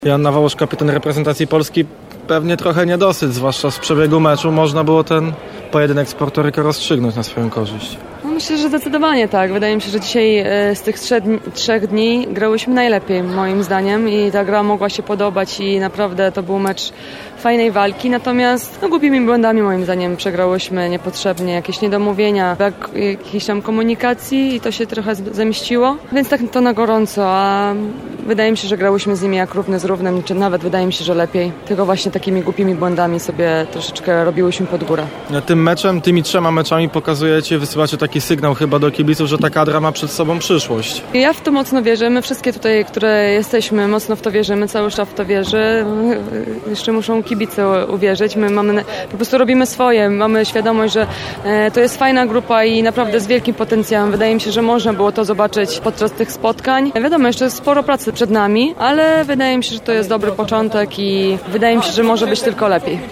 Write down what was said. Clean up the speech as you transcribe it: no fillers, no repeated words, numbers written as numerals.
Joanna Wałosz, kapitan reprezentacji Polski, pewnie trochę niedosyt, zwłaszcza z przebiegu meczu. Można było ten pojedynek z Puerto rozstrzygnąć na swoją korzyść. Myślę, że zdecydowanie tak. Wydaje mi się, że dzisiaj z tych trzech dni grałyśmy najlepiej, moim zdaniem, i ta gra mogła się podobać i naprawdę to był mecz fajnej walki, natomiast głupimi błędami moim zdaniem przegrałyśmy niepotrzebnie, jakieś niedomówienia, brak jakiejś tam komunikacji i to się trochę zamieściło, więc tak to na gorąco, a wydaje mi się, że grałyśmy z nimi jak równy z równym, czy nawet wydaje mi się, że lepiej, tylko właśnie takimi głupimi błędami sobie troszeczkę robiłyśmy pod górę. Tym meczem, tymi 3 meczami pokazujecie, wysyłacie taki sygnał chyba do kibiców, że ta kadra ma przed sobą przyszłość. Ja w to mocno wierzę, my wszystkie tutaj, które jesteśmy, mocno w to wierzymy, cały sztab w to wierzy, jeszcze muszą kibice uwierzyć, my po prostu robimy swoje, mamy świadomość, że to jest fajna grupa i naprawdę z wielkim potencjałem. Wydaje mi się, że można było to zobaczyć podczas tych spotkań. Wiadomo, jeszcze jest sporo pracy przed nami, ale wydaje mi się, że to jest dobry początek i wydaje mi się, że może być tylko lepiej.